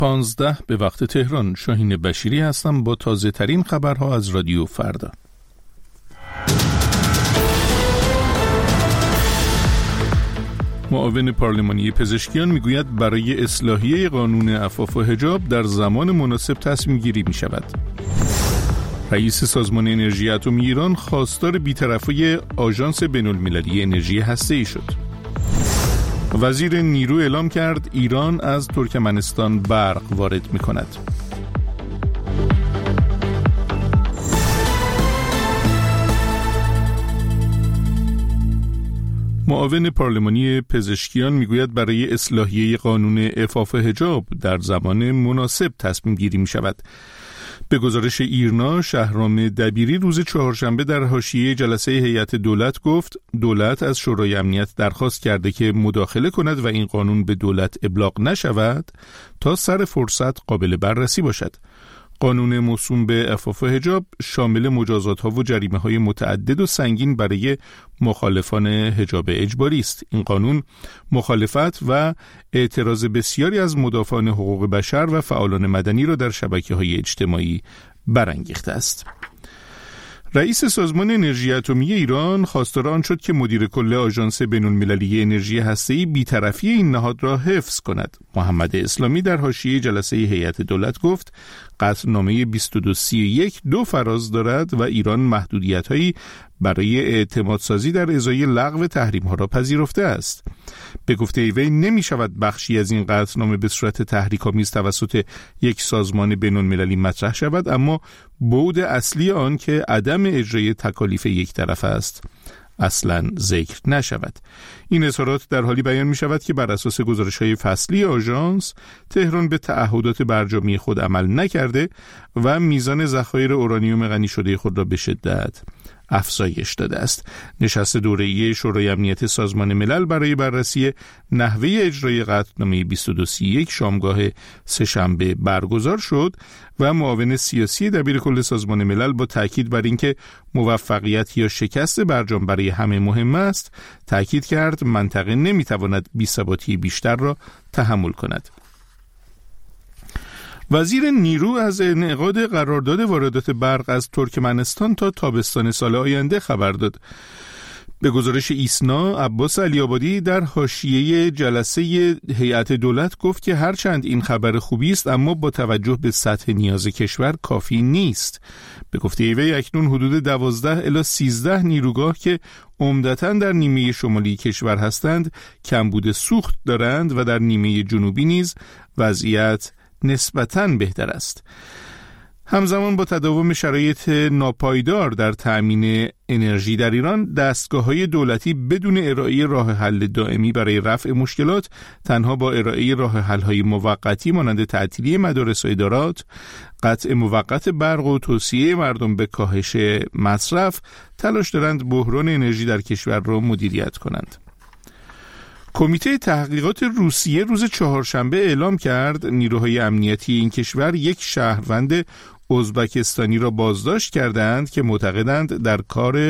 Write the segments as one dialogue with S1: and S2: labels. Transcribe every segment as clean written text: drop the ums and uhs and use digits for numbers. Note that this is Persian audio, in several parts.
S1: 15 به وقت تهران. شاهین بشیری هستم با تازه ترین خبرها از رادیو فردا. معاون پارلمانی پزشکیان میگوید برای اصلاحیه قانون عفاف و حجاب در زمان مناسب تصمیم گیری می شود. رئیس سازمان انرژی اتمی ایران خواستار بی‌طرفی آژانس بین‌المللی انرژی هسته‌ای شد. وزیر نیرو اعلام کرد ایران از ترکمنستان برق وارد می کند. معاون پارلمانی پزشکیان میگوید برای اصلاحیه قانون عفاف حجاب در زمان مناسب تصمیم گیری می شود. به گزارش ایرنا، شهرام دبیری روز چهارشنبه در حاشیه جلسه هیئت دولت گفت دولت از شورای امنیت درخواست کرده که مداخله کند و این قانون به دولت ابلاغ نشود تا سر فرصت قابل بررسی باشد. قانون موسوم به عفاف و حجاب شامل مجازات‌ها و جریمه‌های متعدد و سنگین برای مخالفان حجاب اجباری است. این قانون مخالفت و اعتراض بسیاری از مدافعان حقوق بشر و فعالان مدنی را در شبکه‌های اجتماعی برانگیخته است. رئیس سازمان انرژی اتمی ایران خواستار آن شد که مدیر کل آژانس بین‌المللی انرژی هسته‌ای بی‌طرفی این نهاد را حفظ کند. محمد اسلامی در حاشیه جلسه هیئت دولت گفت قطعنامه 2231 دو فراز دارد و ایران محدودیت‌هایی برای اعتمادسازی در ازای لغو تحریم‌ها را پذیرفته است. به گفته وی نمی شود بخشی از این قطعنامه به صورت تحریک‌آمیز توسط یک سازمان بین‌المللی مطرح شود، اما بعد اصلی آن که عدم اجرای تکالیف یک طرف است اصلاً ذکر نشود. این اظهارات در حالی بیان می شود که بر اساس گزارش‌های فصلی آژانس تهران به تعهدات برجامی خود عمل نکرده و میزان ذخایر اورانیوم غنی شده خود را به شدت افزایش داده است. نشست دوره‌ای شورای امنیت سازمان ملل برای بررسی نحوه اجرای قطعنامه 2231 شامگاه سه‌شنبه برگزار شد و معاون سیاسی دبیرکل سازمان ملل با تاکید بر اینکه موفقیت یا شکست برجام برای همه مهم است، تاکید کرد منطقه نمیتواند بی‌ثباتی بیشتر را تحمل کند. وزیر نیرو از انعقاد قرارداد واردات برق از ترکمنستان تا تابستان سال آینده خبر داد. به گزارش ایسنا، عباس علی‌آبادی در حاشیه جلسه هیئت دولت گفت که هرچند این خبر خوبی است اما با توجه به سطح نیاز کشور کافی نیست. به گفته وی اکنون حدود 12 الی 13 نیروگاه که عمدتاً در نیمه شمالی کشور هستند کمبود سوخت دارند و در نیمه جنوبی نیز وضعیت نسبتاً بهتر است. همزمان با تداوم شرایط ناپایدار در تأمین انرژی در ایران، دستگاه‌های دولتی بدون ارائه راه حل دائمی برای رفع مشکلات، تنها با ارائه راه حل‌های موقتی مانند تعطیلی مدارس و ادارات، قطع موقت برق و توصیه مردم به کاهش مصرف، تلاش دارند بحران انرژی در کشور را مدیریت کنند. کمیته تحقیقات روسیه روز چهارشنبه اعلام کرد نیروهای امنیتی این کشور یک شهروند ازبکستانی را بازداشت کردند که معتقدند در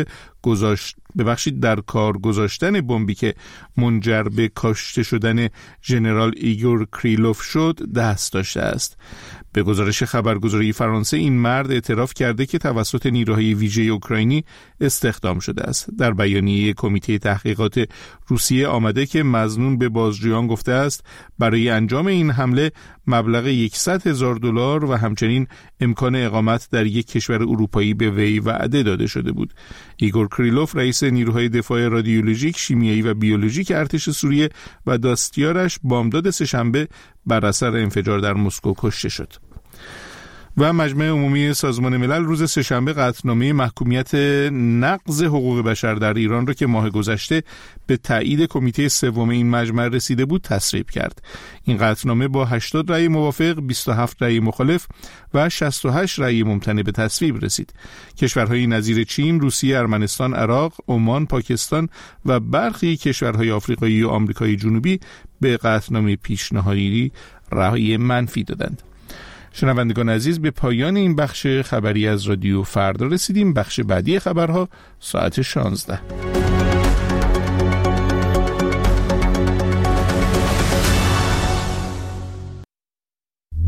S1: کار گذاشتن بمبی که منجر به کشته شدن ژنرال ایگور کریلوف شد دست داشته است. به گزارش خبرگزاری فرانسه این مرد اعتراف کرده که توسط نیروهای ویژه اوکراینی استخدام شده است. در بیانیه کمیته تحقیقات روسیه آمده که مظنون به بازجویان گفته است برای انجام این حمله مبلغ $100,000 و همچنین امکان اقامت در یک کشور اروپایی به وی وعده داده شده بود. ایگور کریلوف رئیس نیروهای دفاع رادیولوژیک، شیمیایی و بیولوژیک ارتش سوریه و دستیارش بامداد سه‌شنبه بر اثر انفجار در مسکو کشته شد. و مجمع عمومی سازمان ملل روز سه‌شنبه قطعنامه محکومیت نقض حقوق بشر در ایران را که ماه گذشته به تایید کمیته سوم این مجمع رسیده بود تصویب کرد. این قطعنامه با 80 رأی موافق، 27 رأی مخالف و 68 رأی ممتنع به تصویب رسید. کشورهای نظیر چین، روسیه، ارمنستان، عراق، عمان، پاکستان و برخی کشورهای آفریقایی و آمریکای جنوبی به قطعنامه پیشنهادی رأی منفی دادند. شنوندگان عزیز، به پایان این بخش خبری از رادیو فردا رسیدیم. بخش بعدی خبرها ساعت 16.